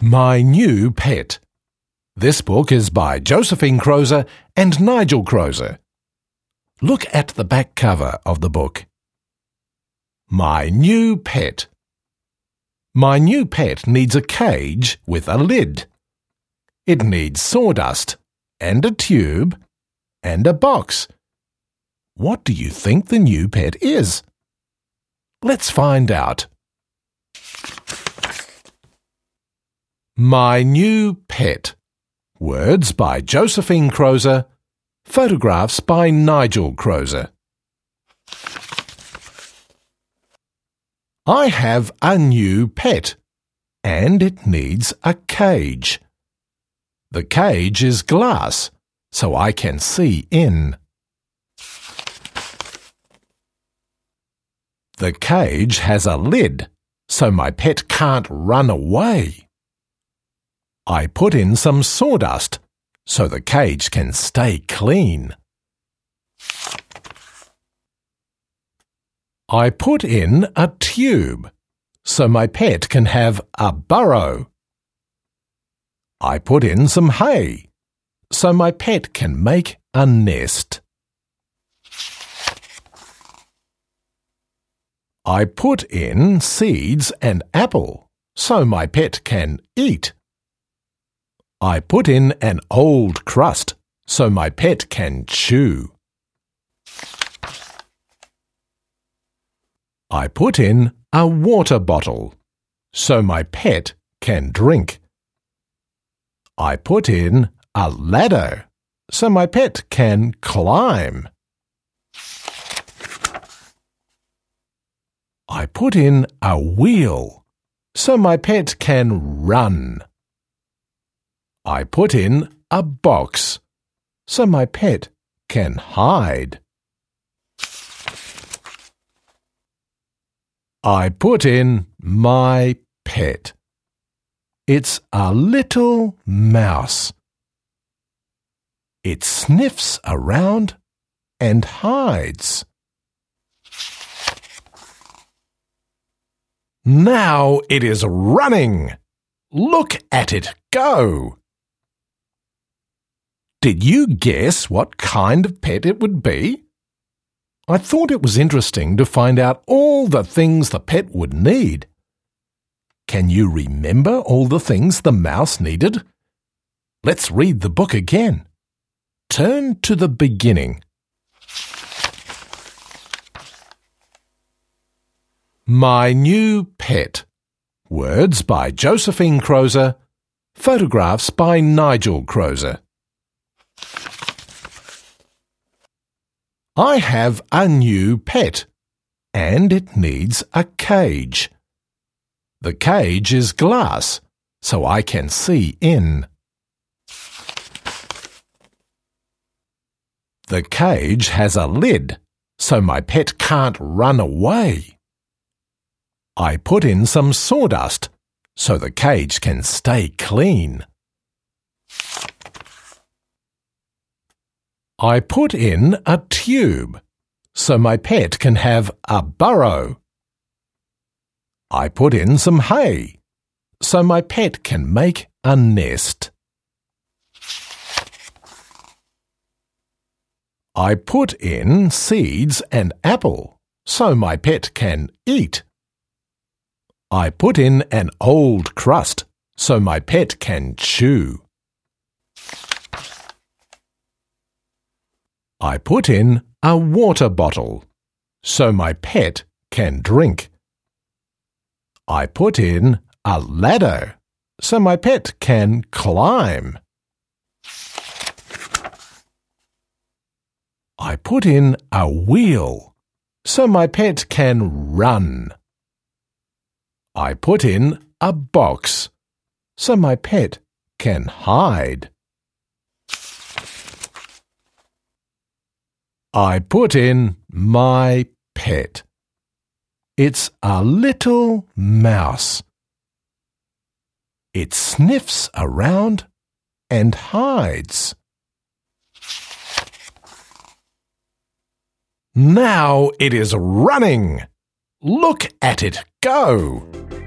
My New Pet. This book is by Josephine Crozer and Nigel Crozer. Look at the back cover of the book. My New Pet. My new pet needs a cage with a lid. It needs sawdust and a tube and a box. What do you think the new pet is? Let's find out. My New Pet. Words by Josephine Crozer. Photographs by Nigel Crozer. I have a new pet, and it needs a cage. The cage is glass, so I can see in. The cage has a lid, so my pet can't run away. I put in some sawdust, so the cage can stay clean. I put in a tube, so my pet can have a burrow. I put in some hay, so my pet can make a nest. I put in seeds and apple, so my pet can eat. I put in an old crust, so my pet can chew. I put in a water bottle, so my pet can drink. I put in a ladder, so my pet can climb. I put in a wheel, so my pet can run. I put in a box, so my pet can hide. I put in my pet. It's a little mouse. It sniffs around and hides. Now it is running. Look at it go. Did you guess what kind of pet it would be? I thought it was interesting to find out all the things the pet would need. Can you remember all the things the mouse needed? Let's read the book again. Turn to the beginning. My New Pet. Words by Josephine Crozer. Photographs by Nigel Crozer. I have a new pet, and it needs a cage. The cage is glass, so I can see in. The cage has a lid, so my pet can't run away. I put in some sawdust, so the cage can stay clean. I put in a tube, so my pet can have a burrow. I put in some hay, so my pet can make a nest. I put in seeds and apple, so my pet can eat. I put in an old crust, so my pet can chew. I put in a water bottle, so my pet can drink. I put in a ladder, so my pet can climb. I put in a wheel, so my pet can run. I put in a box, so my pet can hide. I put in my pet. It's a little mouse. It sniffs around and hides. Now it is running. Look at it go!